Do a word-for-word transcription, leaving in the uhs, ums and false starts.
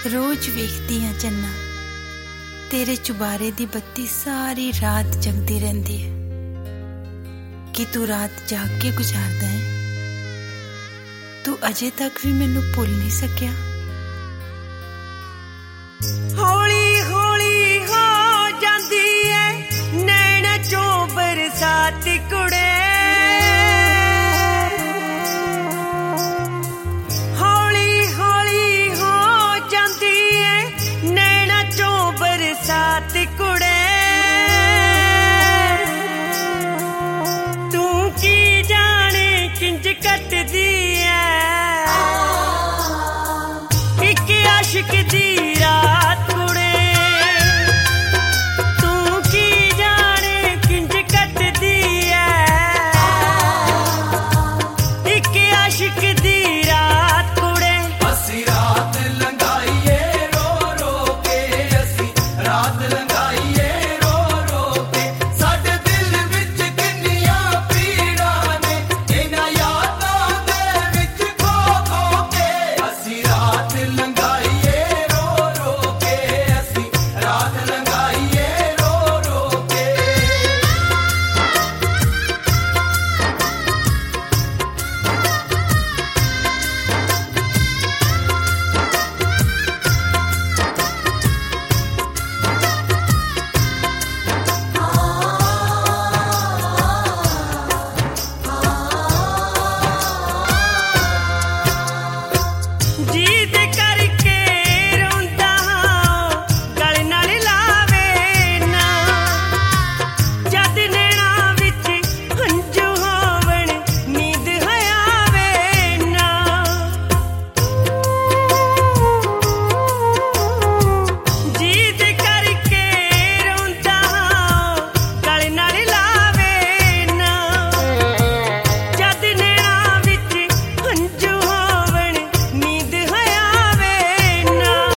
रोज वेखदी हां चन्ना, तेरे चुबारे दी बत्ती सारी रात जगदी रहिंदी है। कि तू रात जाग के गुजारदा है, तू अजे तक भी मैनू भुल नहीं सकिया। हौली हौली हो जांदी है नैना चों बरसात कुड़े, हौली हौली हो जांदी है नैना चों बरसात कुड़े। तू की जाने किंज कटदी है इक आशिक दी रात कुड़े। तू की जाने किंज कटदी है इक आशिक